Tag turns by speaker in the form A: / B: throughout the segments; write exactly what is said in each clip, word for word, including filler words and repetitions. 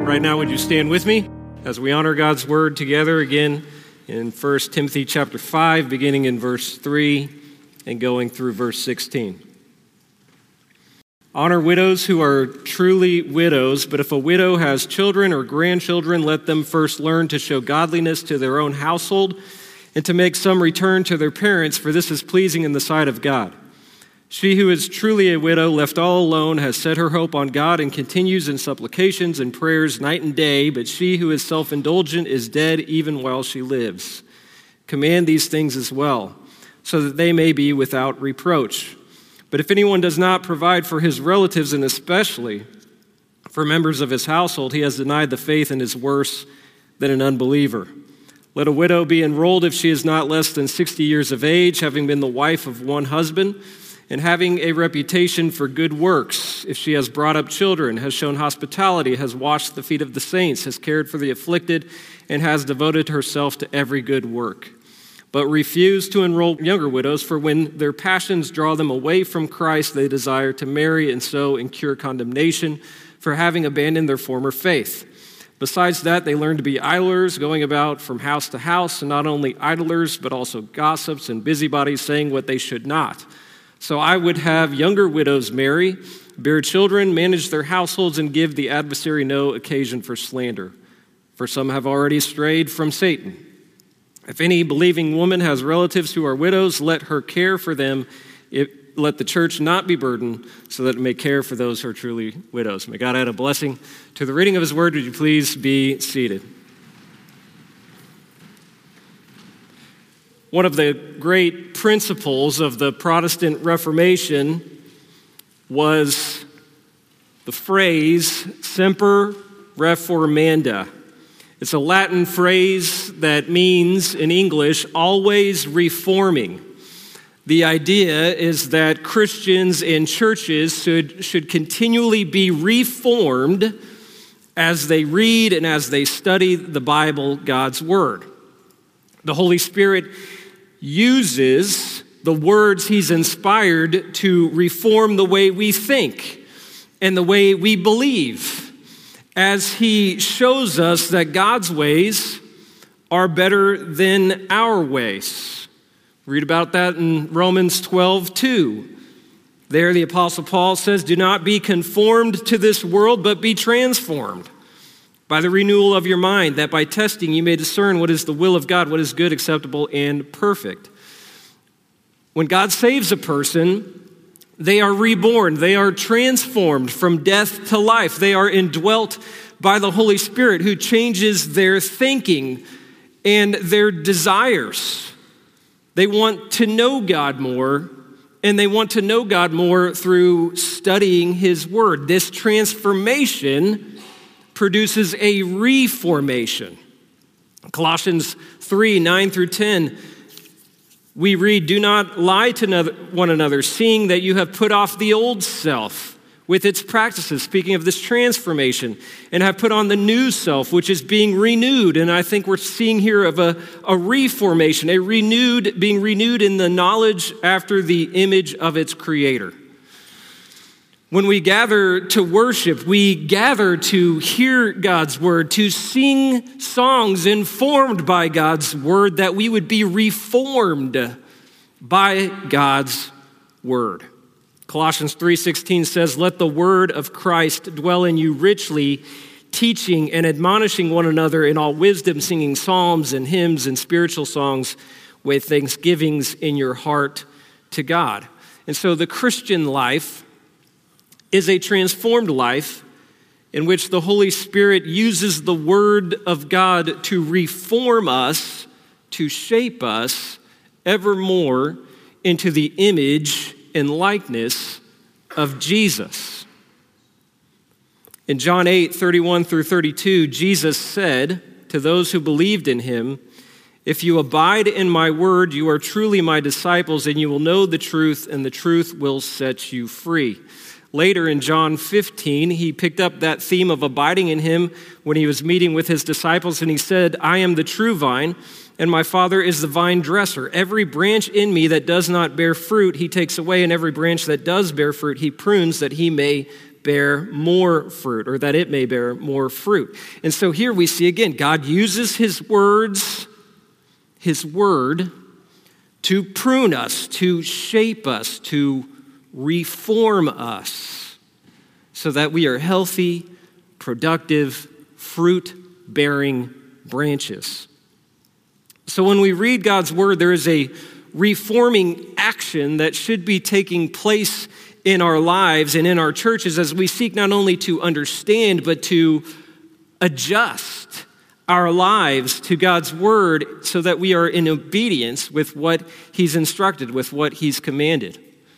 A: Right now, would you stand with me as we honor God's word together again in First Timothy chapter five, beginning in verse three and going through verse sixteen. Honor widows who are truly widows, but if a widow has children or grandchildren, let them first learn to show godliness to their own household and to make some return to their parents, for this is pleasing in the sight of God. She who is truly a widow, left all alone, has set her hope on God and continues in supplications and prayers night and day, but she who is self-indulgent is dead even while she lives. Command these things as well, so that they may be without reproach. But if anyone does not provide for his relatives, and especially for members of his household, he has denied the faith and is worse than an unbeliever. Let a widow be enrolled if she is not less than sixty years of age, having been the wife of one husband, and having a reputation for good works, if she has brought up children, has shown hospitality, has washed the feet of the saints, has cared for the afflicted, and has devoted herself to every good work. But refuse to enroll younger widows, for when their passions draw them away from Christ, they desire to marry and so incur condemnation for having abandoned their former faith. Besides that, they learn to be idlers, going about from house to house, and not only idlers, but also gossips and busybodies, saying what they should not. So I would have younger widows marry, bear children, manage their households, and give the adversary no occasion for slander. For some have already strayed from Satan. If any believing woman has relatives who are widows, let her care for them. It, let the church not be burdened, so that it may care for those who are truly widows. May God add a blessing to the reading of his word. Would you please be seated? One of the great principles of the Protestant Reformation was the phrase semper reformanda. It's a Latin phrase that means, in English, always reforming. The idea is that Christians and churches should, should continually be reformed as they read and as they study the Bible, God's Word. The Holy Spirit uses the words he's inspired to reform the way we think and the way we believe, as he shows us that God's ways are better than our ways. Read about that in Romans twelve two. There the Apostle Paul says, "Do not be conformed to this world, but be transformed by the renewal of your mind, that by testing you may discern what is the will of God, what is good, acceptable, and perfect." When God saves a person, they are reborn. They are transformed from death to life. They are indwelt by the Holy Spirit, who changes their thinking and their desires. They want to know God more, and they want to know God more through studying his word. This transformation produces a reformation. Colossians three, nine through ten, we read, "Do not lie to one another, seeing that you have put off the old self with its practices," speaking of this transformation, "and have put on the new self, which is being renewed." And I think we're seeing here of a, a reformation, a renewed, being renewed in the knowledge after the image of its creator. When we gather to worship, we gather to hear God's word, to sing songs informed by God's word, that we would be reformed by God's word. Colossians three sixteen says, "Let the word of Christ dwell in you richly, teaching and admonishing one another in all wisdom, singing psalms and hymns and spiritual songs with thanksgivings in your heart to God." And so the Christian life is a transformed life in which the Holy Spirit uses the Word of God to reform us, to shape us ever more into the image and likeness of Jesus. In John eight, thirty-one through thirty-two, Jesus said to those who believed in him, "If you abide in my word, you are truly my disciples, and you will know the truth, and the truth will set you free." Later in John fifteen, he picked up that theme of abiding in him when he was meeting with his disciples, and he said, "I am the true vine, and my Father is the vine dresser. Every branch in me that does not bear fruit, he takes away, and every branch that does bear fruit, he prunes that he may bear more fruit, or that it may bear more fruit. And so here we see again, God uses his words, his word, to prune us, to shape us, to reform us, so that we are healthy, productive, fruit-bearing branches. So when we read God's word, there is a reforming action that should be taking place in our lives and in our churches as we seek not only to understand, but to adjust our lives to God's word so that we are in obedience with what he's instructed, with what he's commanded.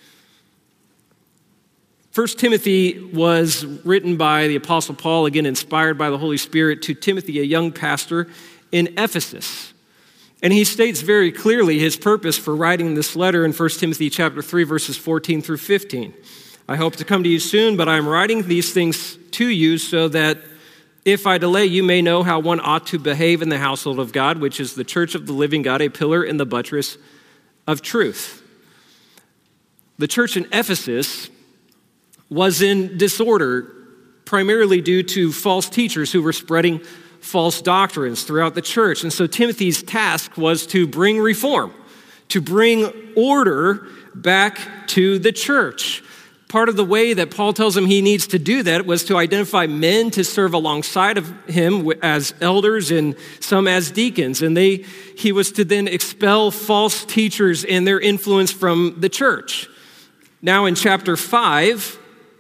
A: First Timothy was written by the Apostle Paul, again inspired by the Holy Spirit, to Timothy, a young pastor in Ephesus. And he states very clearly his purpose for writing this letter in First Timothy chapter three, verses fourteen through fifteen. I hope to come to you soon, but I am writing these things to you so that if I delay, you may know how one ought to behave in the household of God, which is the church of the living God, a pillar and the buttress of truth. The church in Ephesus was in disorder, primarily due to false teachers who were spreading false doctrines throughout the church. And so Timothy's task was to bring reform, to bring order back to the church. Part of the way that Paul tells him he needs to do that was to identify men to serve alongside of him as elders and some as deacons. And they, he was to then expel false teachers and their influence from the church. Now in chapter five,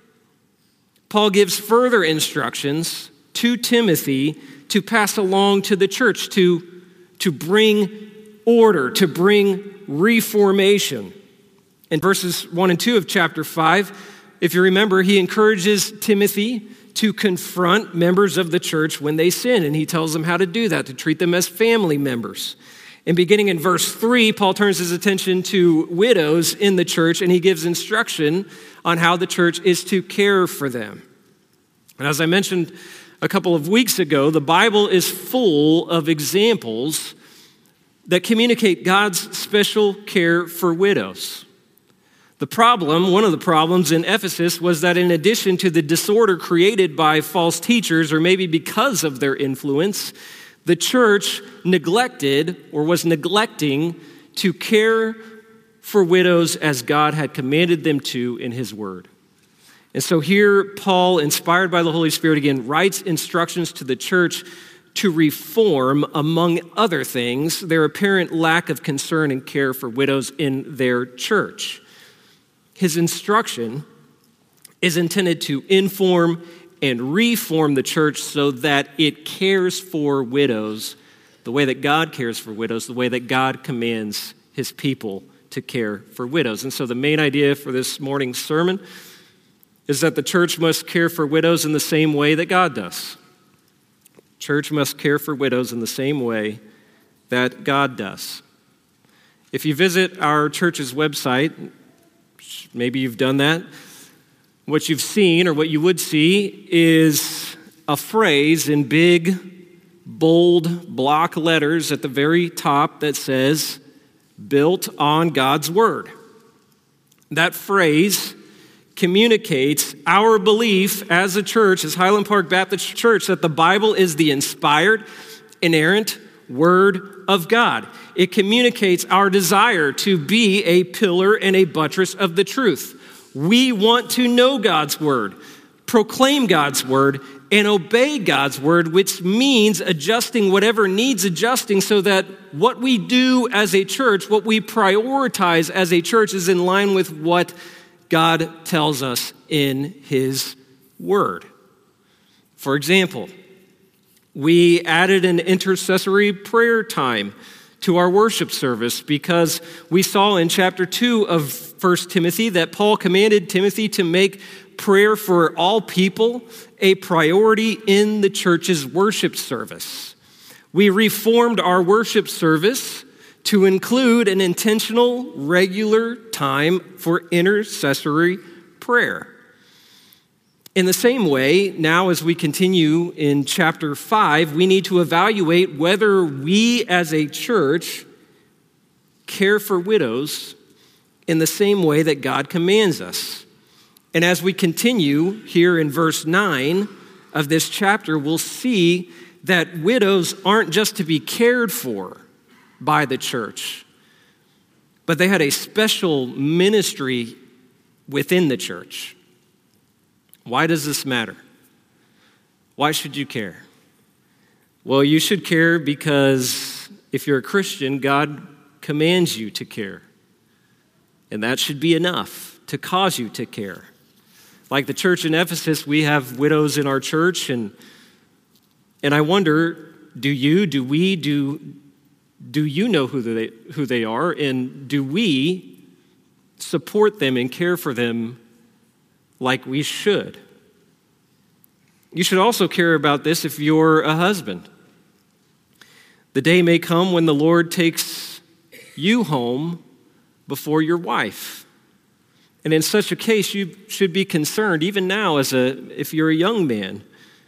A: Paul gives further instructions to Timothy to pass along to the church, to, to bring order, to bring reformation. In verses one and two of chapter five, if you remember, he encourages Timothy to confront members of the church when they sin, and he tells them how to do that, to treat them as family members. And beginning in verse three, Paul turns his attention to widows in the church, and he gives instruction on how the church is to care for them. And as I mentioned a couple of weeks ago, the Bible is full of examples that communicate God's special care for widows. The problem, one of the problems in Ephesus was that in addition to the disorder created by false teachers, or maybe because of their influence, the church neglected or was neglecting to care for widows as God had commanded them to in his word. And so here, Paul, inspired by the Holy Spirit again, writes instructions to the church to reform, among other things, their apparent lack of concern and care for widows in their church. His instruction is intended to inform and reform the church so that it cares for widows the way that God cares for widows, the way that God commands his people to care for widows. And so the main idea for this morning's sermon is that the church must care for widows in the same way that God does. Church must care for widows in the same way that God does. If you visit our church's website, maybe you've done that, what you've seen or what you would see is a phrase in big, bold block letters at the very top that says, built on God's word. That phrase communicates our belief as a church, as Highland Park Baptist Church, that the Bible is the inspired, inerrant word of God. It communicates our desire to be a pillar and a buttress of the truth. We want to know God's word, proclaim God's word, and obey God's word, which means adjusting whatever needs adjusting so that what we do as a church, what we prioritize as a church is in line with what God tells us in his word. For example, we added an intercessory prayer time to our worship service because we saw in chapter two of First Timothy that Paul commanded Timothy to make prayer for all people a priority in the church's worship service. We reformed our worship service to include an intentional, regular time for intercessory prayer. In the same way, now as we continue in chapter five, we need to evaluate whether we as a church care for widows in the same way that God commands us. And as we continue here in verse nine of this chapter, we'll see that widows aren't just to be cared for by the church, but they had a special ministry within the church. Why does this matter? Why should you care? Well, you should care because if you're a Christian, God commands you to care. And that should be enough to cause you to care. Like the church in Ephesus, we have widows in our church, and and I wonder, do you, do we, do, do you know who they, who they are, and do we support them and care for them like we should? You should also care about this if you're a husband. The day may come when the Lord takes you home before your wife. And in such a case, you should be concerned, even now, as a if you're a young man,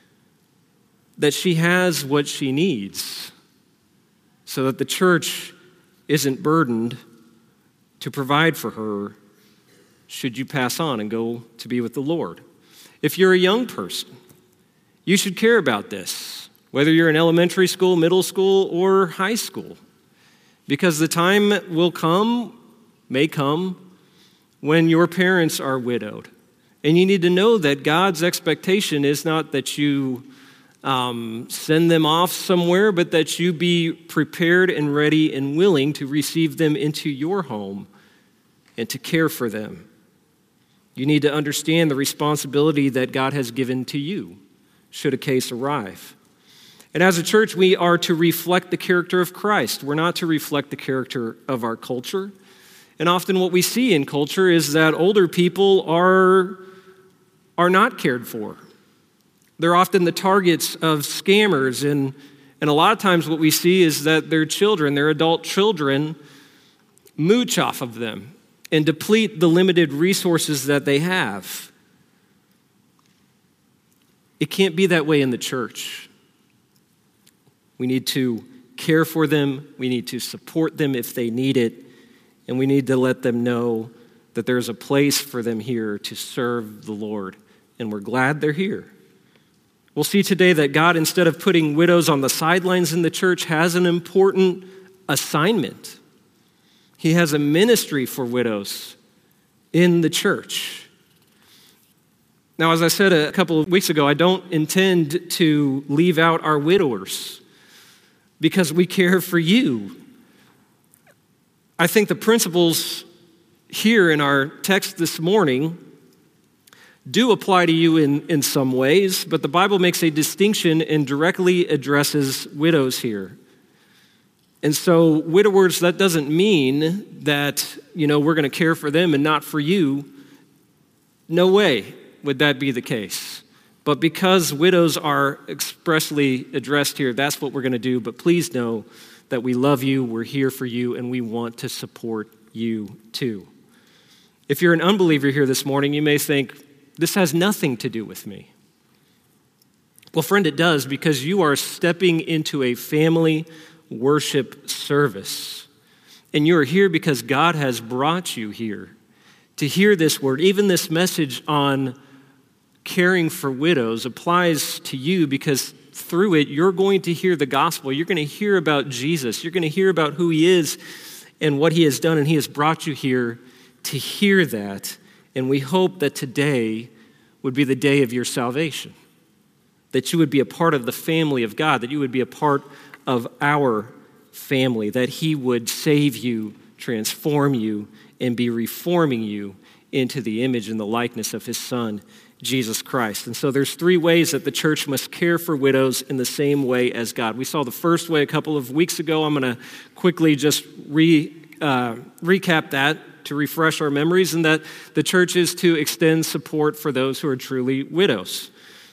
A: that she has what she needs so that the church isn't burdened to provide for her should you pass on and go to be with the Lord. If you're a young person, you should care about this, whether you're in elementary school, middle school, or high school, because the time will come, may come, when your parents are widowed. And you need to know that God's expectation is not that you um, send them off somewhere, but that you be prepared and ready and willing to receive them into your home and to care for them. You need to understand the responsibility that God has given to you, should a case arrive. And as a church, we are to reflect the character of Christ. We're not to reflect the character of our culture. And often what we see in culture is that older people are, are not cared for. They're often the targets of scammers, and, and a lot of times what we see is that their children, their adult children, mooch off of them and deplete the limited resources that they have. It can't be that way in the church. We need to care for them. We need to support them if they need it. And we need to let them know that there's a place for them here to serve the Lord. And we're glad they're here. We'll see today that God, instead of putting widows on the sidelines in the church, has an important assignment. He has a ministry for widows in the church. Now, as I said a couple of weeks ago, I don't intend to leave out our widowers because we care for you. I think the principles here in our text this morning do apply to you in, in some ways, but the Bible makes a distinction and directly addresses widows here. And so widowers, that doesn't mean that, you know, we're going to care for them and not for you. No way would that be the case. But because widows are expressly addressed here, that's what we're going to do. But please know that we love you, we're here for you, and we want to support you too. If you're an unbeliever here this morning, you may think, this has nothing to do with me. Well, friend, it does, because you are stepping into a family worship service. And you are here because God has brought you here to hear this word. Even this message on caring for widows applies to you because through it, you're going to hear the gospel. You're going to hear about Jesus. You're going to hear about who he is and what he has done, and he has brought you here to hear that. And we hope that today would be the day of your salvation, that you would be a part of the family of God, that you would be a part of our family, that he would save you, transform you, and be reforming you into the image and the likeness of his Son, Jesus Christ. And so there's three ways that the church must care for widows in the same way as God. We saw the first way a couple of weeks ago. I'm going to quickly just re, uh, recap that to refresh our memories, and that the church is to extend support for those who are truly widows.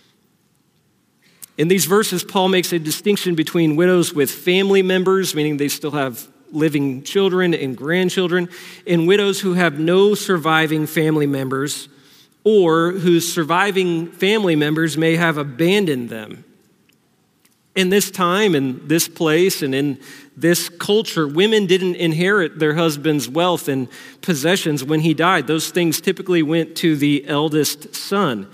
A: In these verses, Paul makes a distinction between widows with family members, meaning they still have living children and grandchildren, and widows who have no surviving family members, or whose surviving family members may have abandoned them. In this time, in this place, and in this culture, women didn't inherit their husband's wealth and possessions when he died. Those things typically went to the eldest son.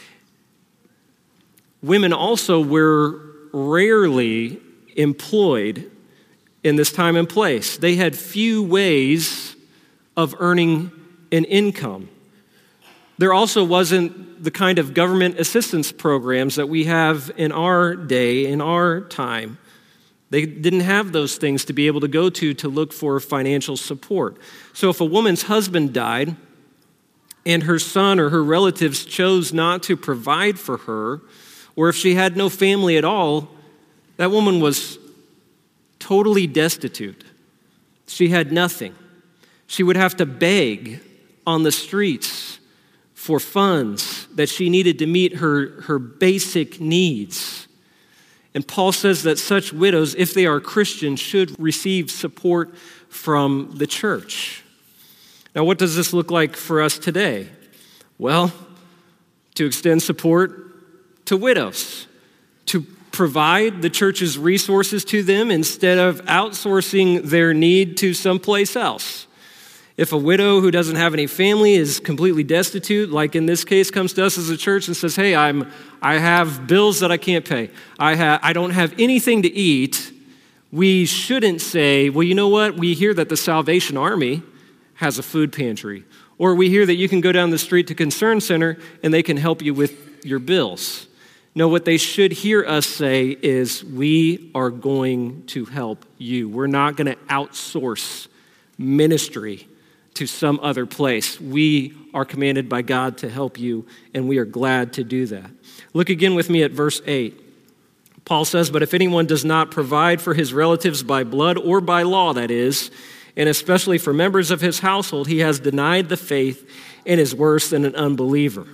A: Women also were rarely employed in this time and place. They had few ways of earning an income. There also wasn't the kind of government assistance programs that we have in our day, in our time. They didn't have those things to be able to go to to look for financial support. So if a woman's husband died and her son or her relatives chose not to provide for her, or if she had no family at all, that woman was totally destitute. She had nothing. She would have to beg on the streets for funds that she needed to meet her, her basic needs. And Paul says that such widows, if they are Christians, should receive support from the church. Now, what does this look like for us today? Well, to extend support to widows, to provide the church's resources to them instead of outsourcing their need to someplace else. If a widow who doesn't have any family is completely destitute, like in this case, comes to us as a church and says, hey, I'm, I have bills that I can't pay. I, ha- I don't have anything to eat. We shouldn't say, well, you know what? We hear that the Salvation Army has a food pantry. Or we hear that you can go down the street to Concern Center and they can help you with your bills. No, what they should hear us say is, we are going to help you. We're not going to outsource ministry to some other place. We are commanded by God to help you, and we are glad to do that. Look again with me at verse eight. Paul says, but if anyone does not provide for his relatives by blood or by law, that is, and especially for members of his household, he has denied the faith and is worse than an unbeliever.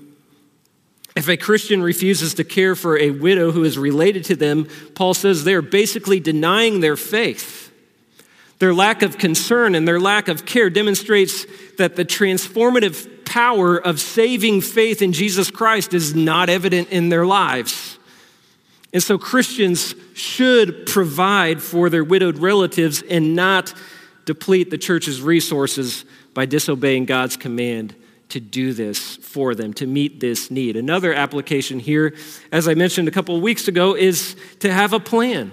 A: If a Christian refuses to care for a widow who is related to them, Paul says they're basically denying their faith. Their lack of concern and their lack of care demonstrates that the transformative power of saving faith in Jesus Christ is not evident in their lives. And so Christians should provide for their widowed relatives and not deplete the church's resources by disobeying God's command to do this for them, to meet this need. Another application here, as I mentioned a couple of weeks ago, is to have a plan.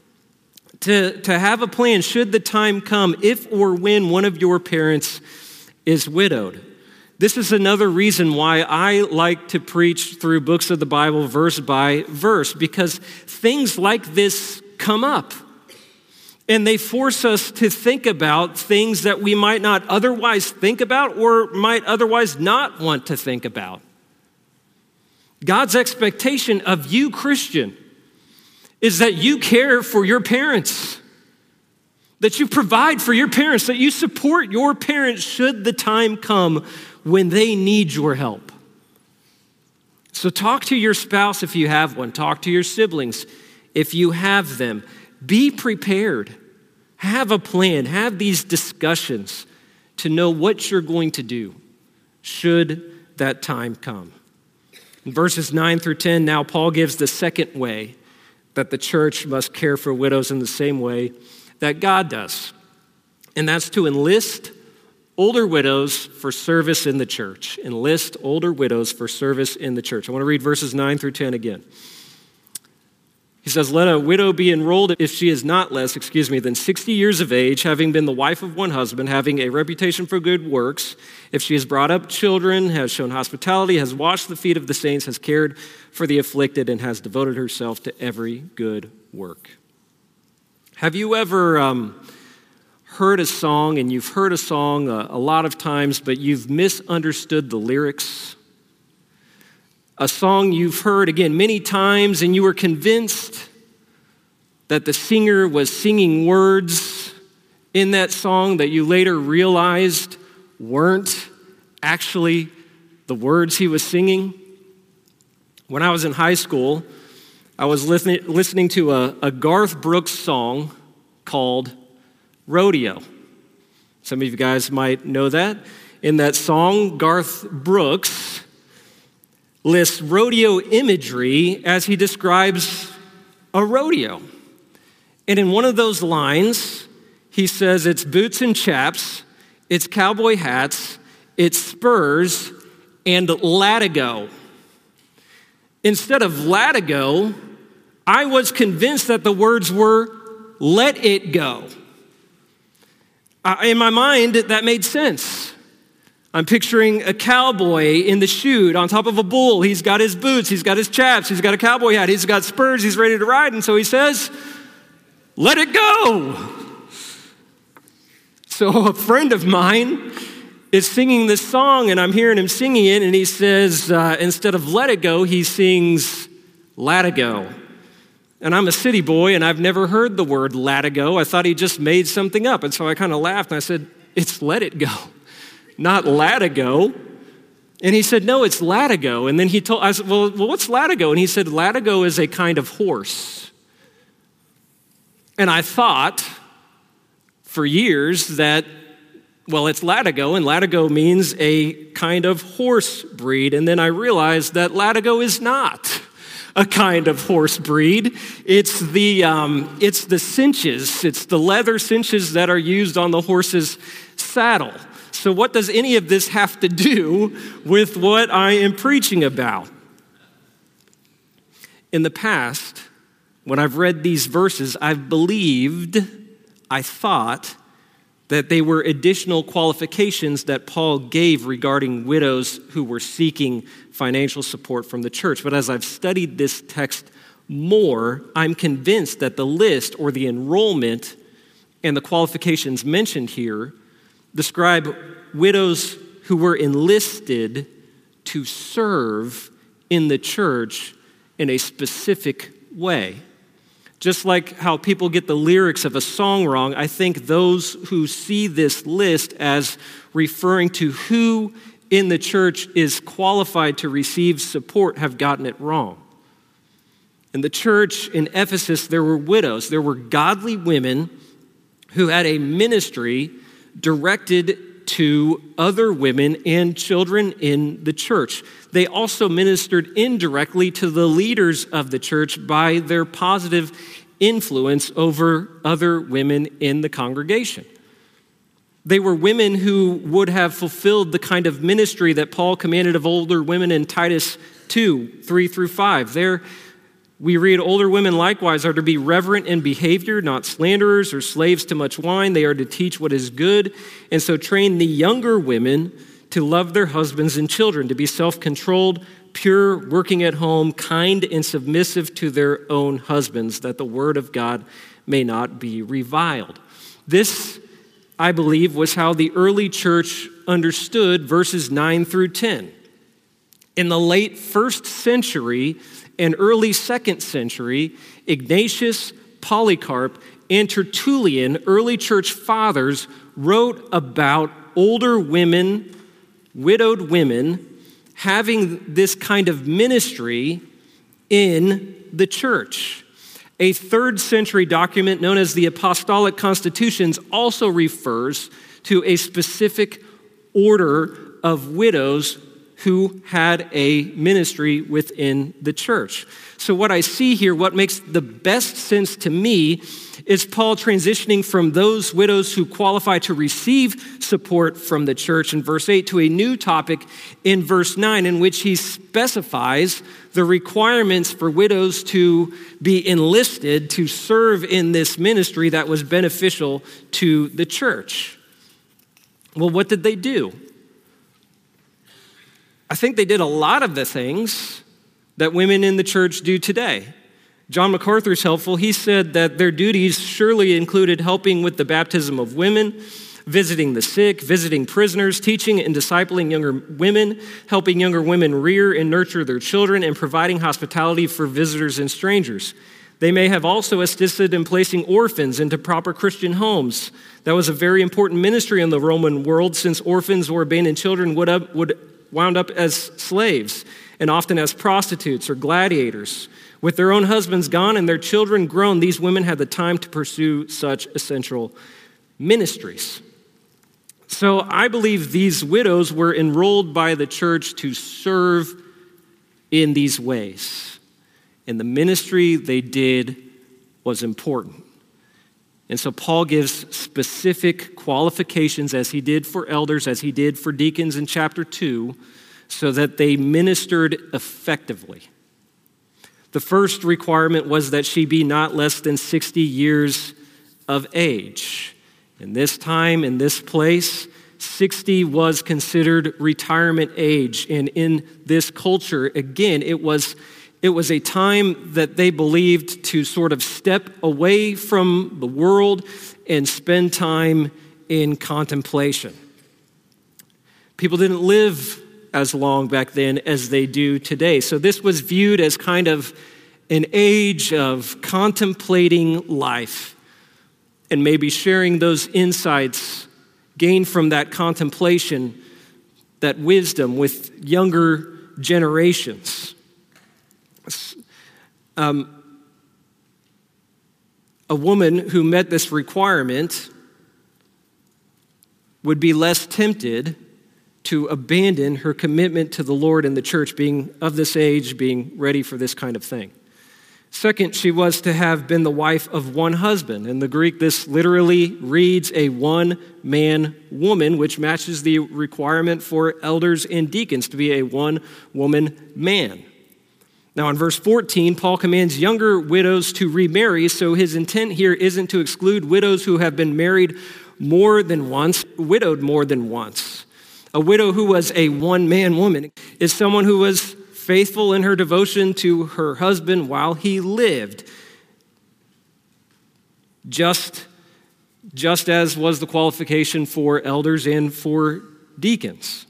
A: To, to have a plan should the time come if or when one of your parents is widowed. This is another reason why I like to preach through books of the Bible verse by verse, because things like this come up. And they force us to think about things that we might not otherwise think about or might otherwise not want to think about. God's expectation of you, Christian, is that you care for your parents, that you provide for your parents, that you support your parents should the time come when they need your help. So talk to your spouse if you have one. Talk to your siblings if you have them. Be prepared. Have a plan. Have these discussions to know what you're going to do should that time come. In verses nine through ten, now Paul gives the second way that the church must care for widows in the same way that God does. And that's to enlist older widows for service in the church. Enlist older widows for service in the church. I want to read verses nine through ten again. He says, let a widow be enrolled if she is not less, excuse me, than sixty years of age, having been the wife of one husband, having a reputation for good works, if she has brought up children, has shown hospitality, has washed the feet of the saints, has cared for the afflicted, and has devoted herself to every good work. Have you ever um, heard a song, and you've heard a song a, a lot of times, but you've misunderstood the lyrics? A song you've heard, again, many times, and you were convinced that the singer was singing words in that song that you later realized weren't actually the words he was singing. When I was in high school, I was listening, listening to a, a Garth Brooks song called Rodeo. Some of you guys might know that. In that song, Garth Brooks lists rodeo imagery as he describes a rodeo. And in one of those lines, he says it's boots and chaps, it's cowboy hats, it's spurs, and latigo. Instead of latigo, I was convinced that the words were let it go. Uh, in my mind, that made sense. I'm picturing a cowboy in the chute on top of a bull. He's got his boots, he's got his chaps, he's got a cowboy hat, he's got spurs, he's ready to ride. And so he says, let it go. So a friend of mine is singing this song, and I'm hearing him singing it, and he says, uh, instead of let it go, he sings latigo. And I'm a city boy, and I've never heard the word latigo. I thought he just made something up, and so I kind of laughed, and I said, it's let it go, not latigo. And he said, no, it's latigo. And then he told, I said, well, well, what's latigo? And he said, latigo is a kind of horse. And I thought for years that, well, it's latigo, and latigo means a kind of horse breed. And then I realized that latigo is not a kind of horse breed. It's the, um, it's the cinches. It's the leather cinches that are used on the horse's saddle. So what does any of this have to do with what I am preaching about? In the past, when I've read these verses, I've believed, I thought, that they were additional qualifications that Paul gave regarding widows who were seeking financial support from the church. But as I've studied this text more, I'm convinced that the list or the enrollment and the qualifications mentioned here describe widows who were enlisted to serve in the church in a specific way. Just like how people get the lyrics of a song wrong, I think those who see this list as referring to who in the church is qualified to receive support have gotten it wrong. In the church in Ephesus, there were widows. There were godly women who had a ministry directed to other women and children in the church. They also ministered indirectly to the leaders of the church by their positive influence over other women in the congregation. They were women who would have fulfilled the kind of ministry that Paul commanded of older women in Titus two, three through five. There we read, older women likewise are to be reverent in behavior, not slanderers or slaves to much wine. They are to teach what is good, and so train the younger women to love their husbands and children, to be self-controlled, pure, working at home, kind and submissive to their own husbands, that the word of God may not be reviled. This, I believe, was how the early church understood verses nine through ten. In the late first century and early second century, Ignatius, Polycarp, and Tertullian, early church fathers, wrote about older women, widowed women, having this kind of ministry in the church. A third century document known as the Apostolic Constitutions also refers to a specific order of widows who had a ministry within the church. So what I see here, what makes the best sense to me, is Paul transitioning from those widows who qualify to receive support from the church in verse eight to a new topic in verse nine, in which he specifies the requirements for widows to be enlisted to serve in this ministry that was beneficial to the church. Well, what did they do? I think they did a lot of the things that women in the church do today. John MacArthur's helpful. He said that their duties surely included helping with the baptism of women, visiting the sick, visiting prisoners, teaching and discipling younger women, helping younger women rear and nurture their children, and providing hospitality for visitors and strangers. They may have also assisted in placing orphans into proper Christian homes. That was a very important ministry in the Roman world, since orphans or abandoned children would, up, would wound up as slaves and often as prostitutes or gladiators. With their own husbands gone and their children grown, these women had the time to pursue such essential ministries. So I believe these widows were enrolled by the church to serve in these ways. and the ministry they did was important. And so Paul gives specific qualifications, as he did for elders, as he did for deacons in chapter two, so that they ministered effectively. The first requirement was that she be not less than sixty years of age. In this time, in this place, sixty was considered retirement age. And in this culture, again, it was, it was a time that they believed to sort of step away from the world and spend time in contemplation. People didn't live as long back then as they do today. So this was viewed as kind of an age of contemplating life and maybe sharing those insights gained from that contemplation, that wisdom with younger generations. Um, a woman who met this requirement would be less tempted to abandon her commitment to the Lord and the church, being of this age, being ready for this kind of thing. Second, she was to have been the wife of one husband. In the Greek, this literally reads a one-man woman, which matches the requirement for elders and deacons to be a one-woman man. Now, in verse fourteen, Paul commands younger widows to remarry, so his intent here isn't to exclude widows who have been married more than once, widowed more than once. A widow who was a one-man woman is someone who was faithful in her devotion to her husband while he lived, just, just as was the qualification for elders and for deacons.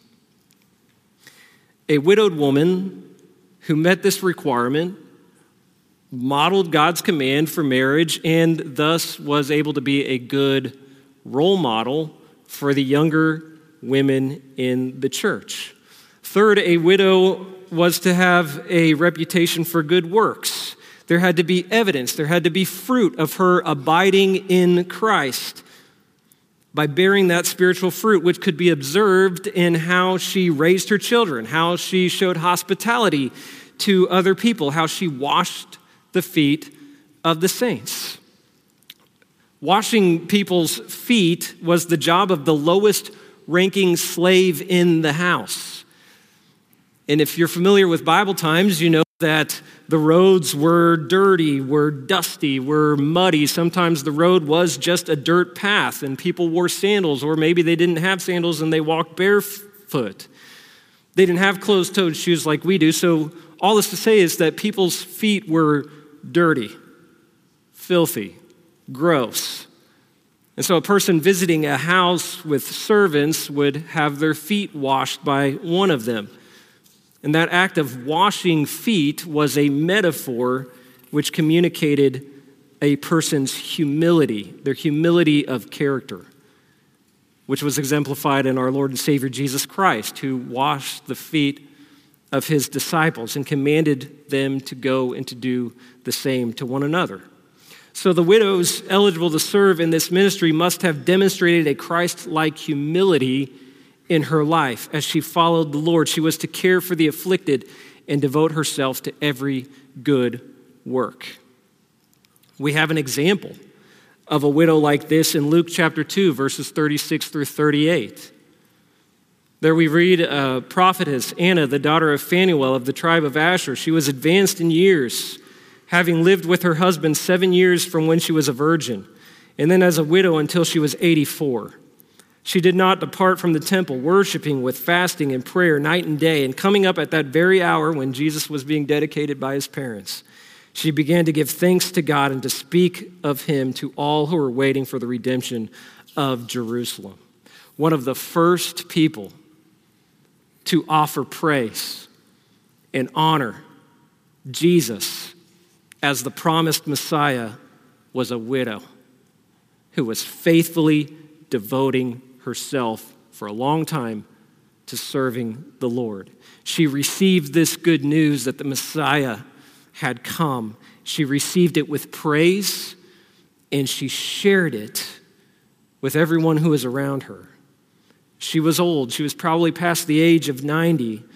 A: A widowed woman who met this requirement modeled God's command for marriage and thus was able to be a good role model for the younger women in the church. Third, a widow was to have a reputation for good works. There had to be evidence, there had to be fruit of her abiding in Christ by bearing that spiritual fruit, which could be observed in how she raised her children, how she showed hospitality to other people, how she washed the feet of the saints. Washing people's feet was the job of the lowest ranking slave in the house. And if you're familiar with Bible times, you know that the roads were dirty, were dusty, were muddy. Sometimes the road was just a dirt path and people wore sandals, or maybe they didn't have sandals and they walked barefoot. They didn't have closed-toed shoes like we do. So all this to say is that people's feet were dirty, filthy, gross. And so a person visiting a house with servants would have their feet washed by one of them. And that act of washing feet was a metaphor which communicated a person's humility, their humility of character, which was exemplified in our Lord and Savior Jesus Christ, who washed the feet of his disciples and commanded them to go and to do the same to one another. So the widows eligible to serve in this ministry must have demonstrated a Christ-like humility in her life as she followed the Lord. She was to care for the afflicted and devote herself to every good work. We have an example of a widow like this in Luke chapter two, verses thirty-six through thirty-eight. There we read a prophetess, Anna, the daughter of Phanuel of the tribe of Asher. She was advanced in years, having lived with her husband seven years from when she was a virgin, and then as a widow until she was eighty-four. She did not depart from the temple, worshiping with fasting and prayer night and day. And coming up at that very hour when Jesus was being dedicated by his parents, she began to give thanks to God and to speak of him to all who were waiting for the redemption of Jerusalem. One of the first people to offer praise and honor Jesus as the promised Messiah was a widow who was faithfully devoting herself for a long time to serving the Lord. She received this good news that the Messiah had come. She received it with praise, and she shared it with everyone who was around her. She was old. She was probably past the age of ninety,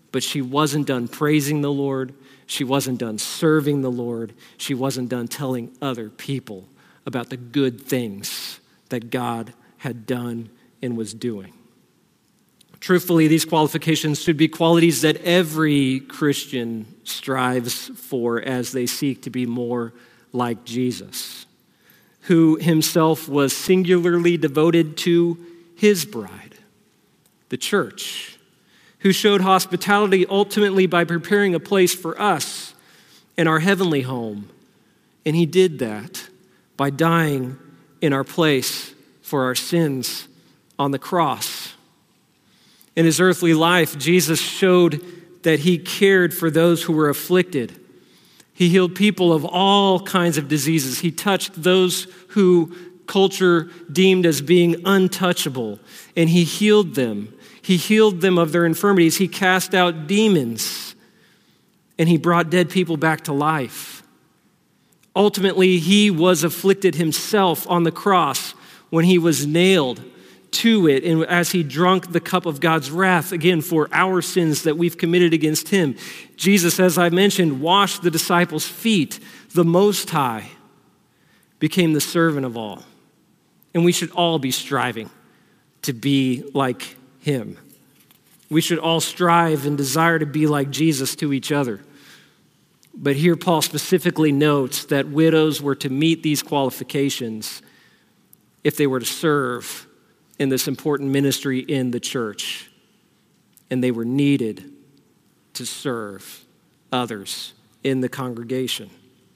A: but she wasn't done praising the Lord. She wasn't done serving the Lord. She wasn't done telling other people about the good things that God had done and was doing. Truthfully, these qualifications should be qualities that every Christian strives for as they seek to be more like Jesus, who himself was singularly devoted to his bride, the church, who showed hospitality ultimately by preparing a place for us in our heavenly home. And he did that by dying in our place for our sins on the cross. In his earthly life, Jesus showed that he cared for those who were afflicted. He healed people of all kinds of diseases. He touched those who culture deemed as being untouchable, and he healed them. He healed them of their infirmities. He cast out demons, and he brought dead people back to life. Ultimately, he was afflicted himself on the cross when he was nailed to it, and as he drank the cup of God's wrath, again, for our sins that we've committed against him. Jesus, as I mentioned, washed the disciples' feet. The Most High became the servant of all. And we should all be striving to be like him. We should all strive and desire to be like Jesus to each other. But here Paul specifically notes that widows were to meet these qualifications if they were to serve in this important ministry in the church. And they were needed to serve others in the congregation.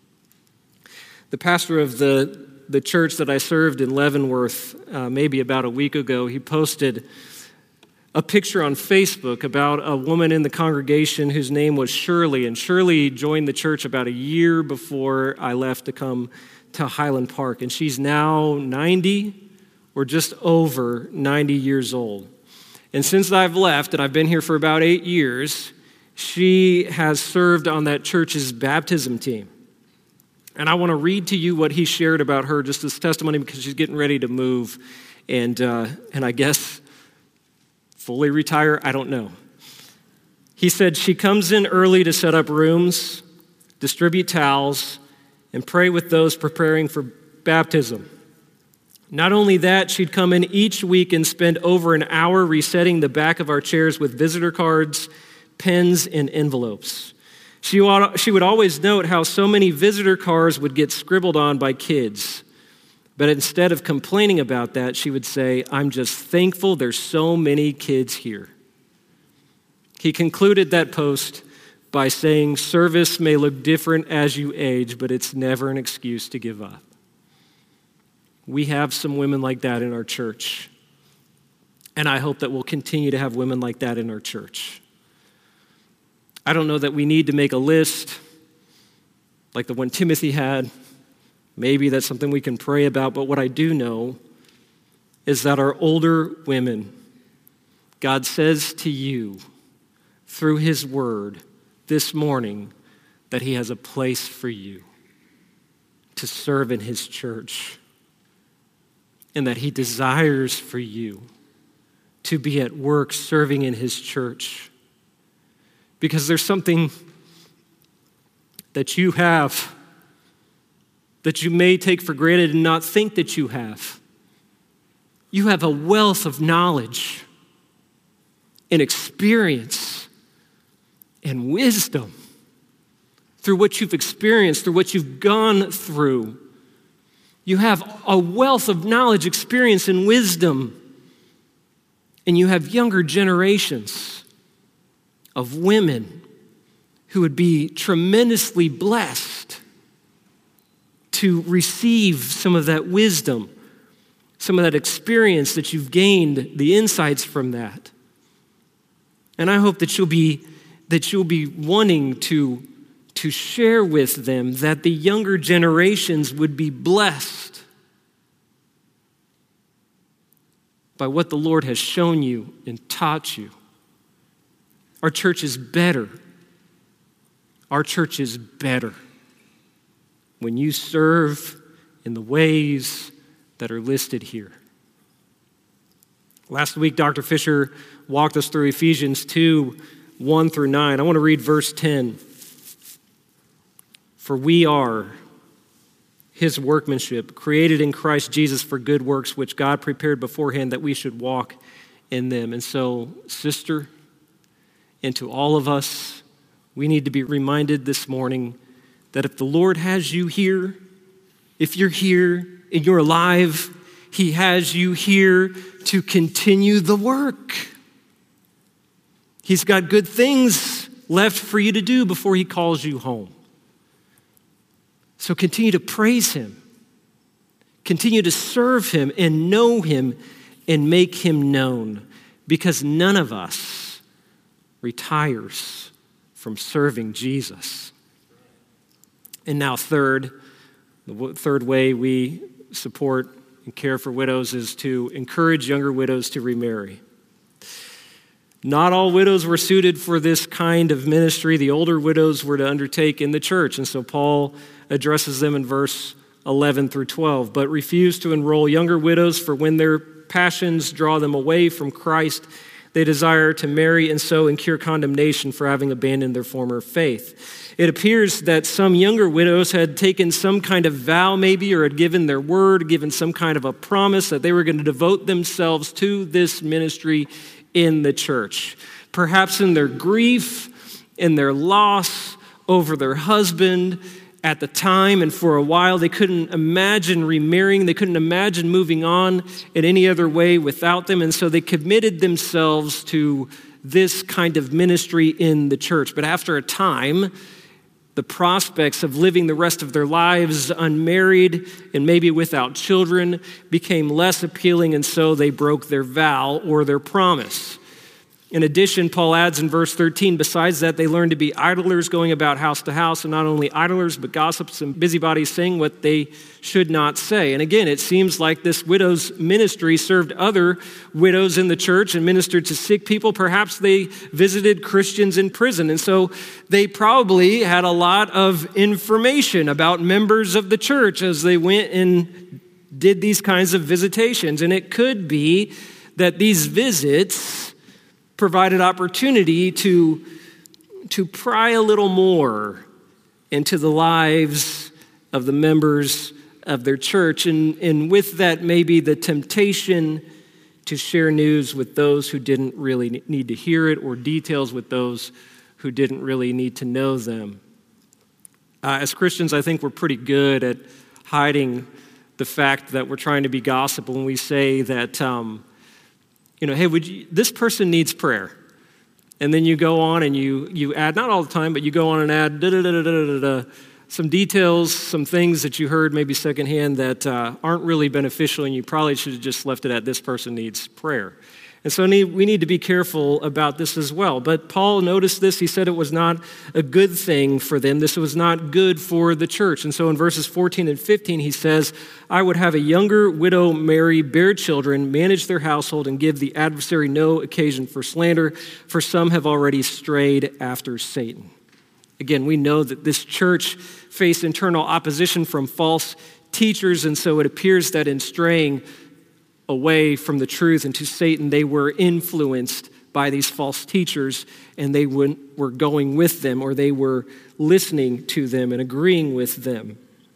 A: The pastor of the, the church that I served in Leavenworth, uh, maybe about a week ago, he posted a picture on Facebook about a woman in the congregation whose name was Shirley. And Shirley joined the church about a year before I left to come to Highland Park. And she's now ninety or just over ninety years old. And since I've left, and I've been here for about eight years, she has served on that church's baptism team. And I want to read to you what he shared about her, just as testimony, because she's getting ready to move and, uh, and I guess fully retire, I don't know. He said, she comes in early to set up rooms, distribute towels, and pray with those preparing for baptism. Not only that, she'd come in each week and spend over an hour resetting the back of our chairs with visitor cards, pens, and envelopes. She she would always note how so many visitor cards would get scribbled on by kids. But instead of complaining about that, she would say, I'm just thankful there's so many kids here. He concluded that post by saying, service may look different as you age, but it's never an excuse to give up. We have some women like that in our church. And I hope that we'll continue to have women like that in our church. I don't know that we need to make a list like the one Timothy had. Maybe that's something we can pray about. But what I do know is that our older women, God says to you through his word this morning that he has a place for you to serve in his church. And that he desires for you to be at work serving in his church. Because there's something that you have that you may take for granted and not think that you have. You have a wealth of knowledge and experience and wisdom through what you've experienced, through what you've gone through. You have a wealth of knowledge, experience, and wisdom. And you have younger generations of women who would be tremendously blessed to receive some of that wisdom, some of that experience that you've gained, the insights from that. And I hope that you'll be, that you'll be wanting to to share with them, that the younger generations would be blessed by what the Lord has shown you and taught you. Our church is better. Our church is better when you serve in the ways that are listed here. Last week, Doctor Fisher walked us through Ephesians two, one through nine. I want to read verse ten. For we are his workmanship, created in Christ Jesus for good works, which God prepared beforehand that we should walk in them. And so, sister, and to all of us, we need to be reminded this morning that if the Lord has you here, if you're here and you're alive, he has you here to continue the work. He's got good things left for you to do before he calls you home. So continue to praise him. Continue to serve him and know him and make him known, because none of us retires from serving Jesus. And now third, the third way we support and care for widows is to encourage younger widows to remarry. Not all widows were suited for this kind of ministry. The older widows were to undertake in the church. And so Paul addresses them in verse eleven through twelve. But refuse to enroll younger widows, for when their passions draw them away from Christ, they desire to marry and so incur condemnation for having abandoned their former faith. It appears that some younger widows had taken some kind of vow maybe, or had given their word, given some kind of a promise that they were going to devote themselves to this ministry in the church. Perhaps in their grief, in their loss over their husband at the time and for a while, they couldn't imagine remarrying. They couldn't imagine moving on in any other way without them. And so they committed themselves to this kind of ministry in the church. But after a time, the prospects of living the rest of their lives unmarried and maybe without children became less appealing, and so they broke their vow or their promise. In addition, Paul adds in verse thirteen, besides that, they learned to be idlers, going about house to house, and not only idlers, but gossips and busybodies, saying what they should not say. And again, it seems like this widow's ministry served other widows in the church and ministered to sick people. Perhaps they visited Christians in prison, and so they probably had a lot of information about members of the church as they went and did these kinds of visitations. And it could be that these visits provided opportunity to, to pry a little more into the lives of the members of their church. And, and with that, maybe the temptation to share news with those who didn't really need to hear it, or details with those who didn't really need to know them. Uh, as Christians, I think we're pretty good at hiding the fact that we're trying to be gossip when we say that, um, you know, hey, would you, this person needs prayer. And then you go on and you you add, not all the time, but you go on and add da, da, da, da, da, da, da, some details, some things that you heard maybe secondhand that uh, aren't really beneficial, and you probably should have just left it at this person needs prayer. And so we need to be careful about this as well. But Paul noticed this. He said it was not a good thing for them. This was not good for the church. And so in verses fourteen and fifteen, he says, I would have a younger widow marry, bear children, manage their household, and give the adversary no occasion for slander, for some have already strayed after Satan. Again, we know that this church faced internal opposition from false teachers, and so it appears that in straying away from the truth and to Satan, they were influenced by these false teachers, and they were going with them, or they were listening to them and agreeing with them.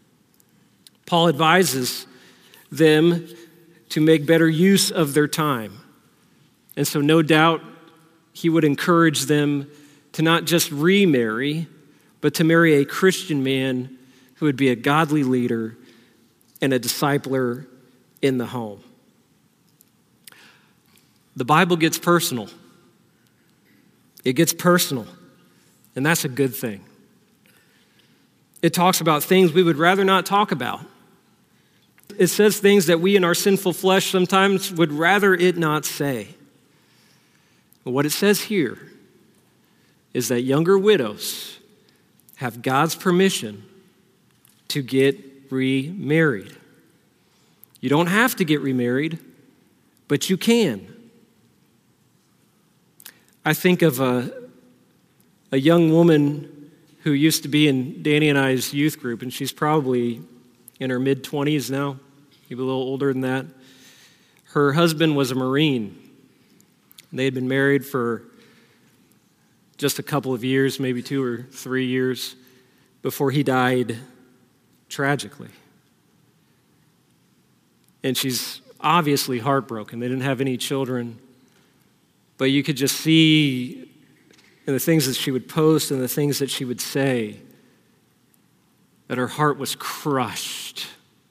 A: Paul advises them to make better use of their time. And so no doubt he would encourage them to not just remarry, but to marry a Christian man who would be a godly leader and a discipler in the home. The Bible gets personal. It gets personal, and that's a good thing. It talks about things we would rather not talk about. It says things that we in our sinful flesh sometimes would rather it not say. But what it says here is that younger widows have God's permission to get remarried. You don't have to get remarried, but you can. I think of a, a young woman who used to be in Danny and I's youth group, and she's probably in her mid-twenties now, maybe a little older than that. Her husband was a Marine. They had been married for just a couple of years, maybe two or three years before he died tragically. And she's obviously heartbroken. They didn't have any children. But you could just see in the things that she would post and the things that she would say that her heart was crushed.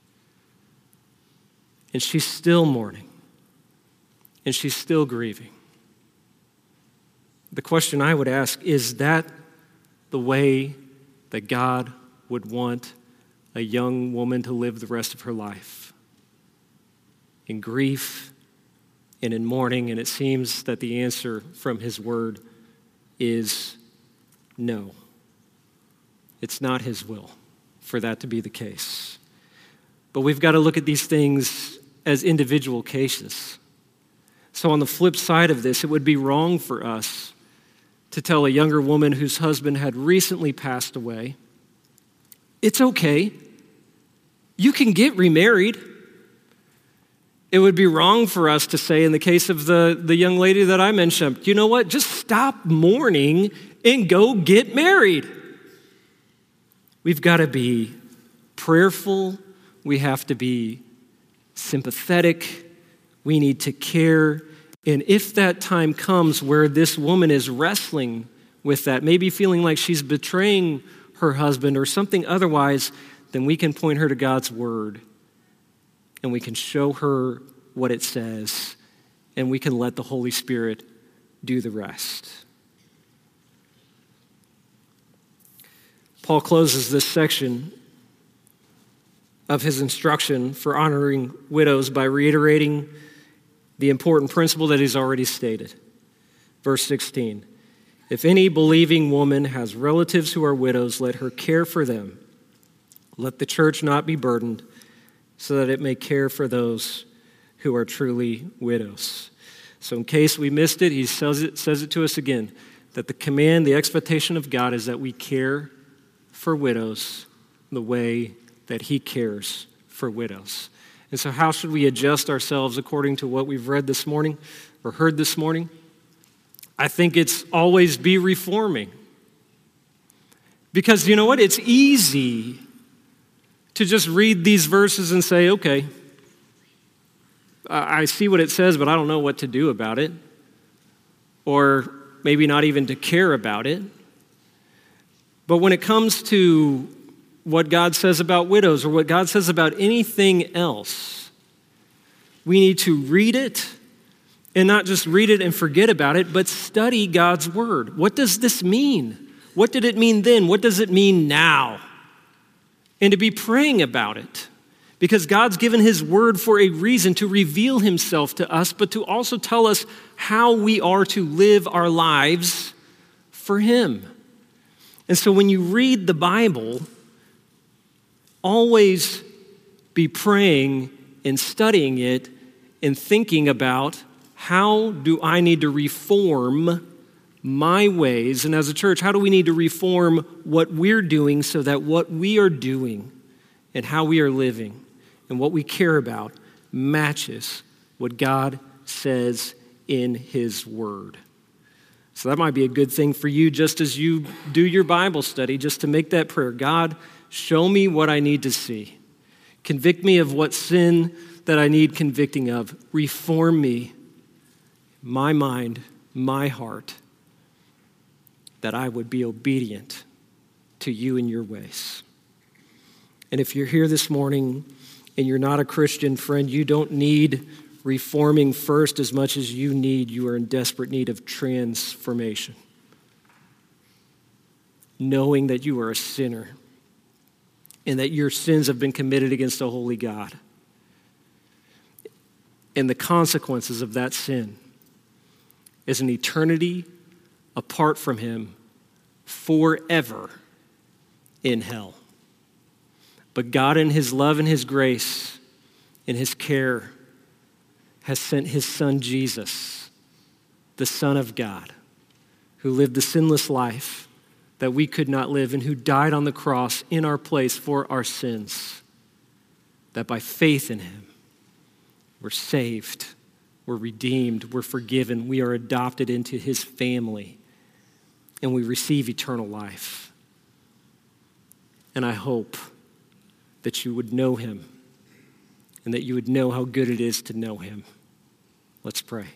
A: And she's still mourning. And she's still grieving. The question I would ask, is that the way that God would want a young woman to live the rest of her life? In grief and in mourning, and it seems that the answer from his word is no. It's not his will for that to be the case. But we've got to look at these things as individual cases. So on the flip side of this, it would be wrong for us to tell a younger woman whose husband had recently passed away, it's okay, you can get remarried. It would be wrong for us to say, in the case of the, the young lady that I mentioned, you know what, just stop mourning and go get married. We've got to be prayerful. We have to be sympathetic. We need to care. And if that time comes where this woman is wrestling with that, maybe feeling like she's betraying her husband or something otherwise, then we can point her to God's word. And we can show her what it says, and we can let the Holy Spirit do the rest. Paul closes this section of his instruction for honoring widows by reiterating the important principle that he's already stated. Verse sixteen, if any believing woman has relatives who are widows, let her care for them. Let the church not be burdened, so that it may care for those who are truly widows. So in case we missed it, he says it, says it to us again, that the command, the expectation of God is that we care for widows the way that he cares for widows. And so how should we adjust ourselves according to what we've read this morning or heard this morning? I think it's always be reforming. Because you know what? It's easy to just read these verses and say, okay, I see what it says, but I don't know what to do about it. Or maybe not even to care about it. But when it comes to what God says about widows or what God says about anything else, we need to read it and not just read it and forget about it, but study God's word. What does this mean? What did it mean then? What does it mean now? And to be praying about it, because God's given his word for a reason, to reveal himself to us, but to also tell us how we are to live our lives for him. And so when you read the Bible, always be praying and studying it and thinking about, how do I need to reform my ways? And as a church, how do we need to reform what we're doing so that what we are doing and how we are living and what we care about matches what God says in his word? So that might be a good thing for you, just as you do your Bible study, just to make that prayer. God, show me what I need to see. Convict me of what sin that I need convicting of. Reform me, my mind, my heart, that I would be obedient to you in your ways. And if you're here this morning and you're not a Christian, friend, you don't need reforming first as much as you need, you are in desperate need of transformation. Knowing that you are a sinner and that your sins have been committed against a holy God. And the consequences of that sin is an eternity apart from him forever in hell. But God in his love and his grace and his care has sent his son Jesus, the Son of God, who lived the sinless life that we could not live and who died on the cross in our place for our sins, that by faith in him, we're saved, we're redeemed, we're forgiven, we are adopted into his family. and we receive eternal life. And I hope that you would know him and that you would know how good it is to know him. Let's pray.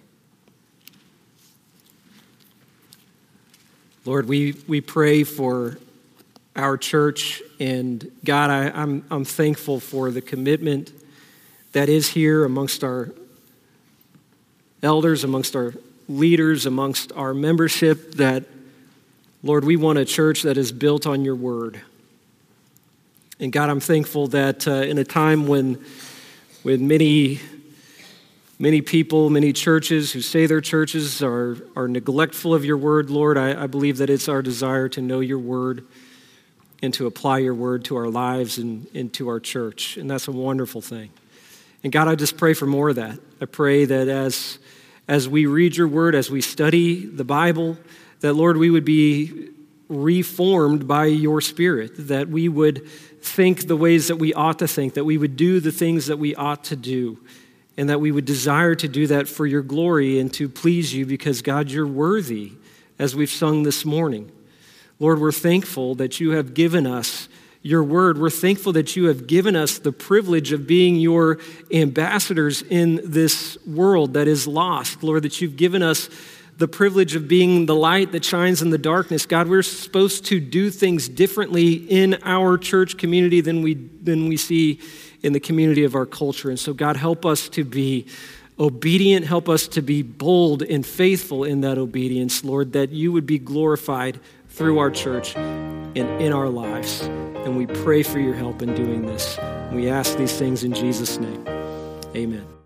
A: Lord, we, we pray for our church, and God, I, I'm, I'm thankful for the commitment that is here amongst our elders, amongst our leaders, amongst our membership, that, Lord, we want a church that is built on your word. And God, I'm thankful that uh, in a time when, when many, many people, many churches who say their churches are, are neglectful of your word, Lord, I, I believe that it's our desire to know your word and to apply your word to our lives and, and to our church. And that's a wonderful thing. And God, I just pray for more of that. I pray that as, as we read your word, as we study the Bible, that, Lord, we would be reformed by your Spirit, that we would think the ways that we ought to think, that we would do the things that we ought to do, and that we would desire to do that for your glory and to please you because, God, you're worthy, as we've sung this morning. Lord, we're thankful that you have given us your word. We're thankful that you have given us the privilege of being your ambassadors in this world that is lost. Lord, that you've given us the privilege of being the light that shines in the darkness. God, we're supposed to do things differently in our church community than we, than we see in the community of our culture. And so, God, help us to be obedient. Help us to be bold and faithful in that obedience, Lord, that you would be glorified through our church and in our lives. And we pray for your help in doing this. We ask these things in Jesus' name. Amen.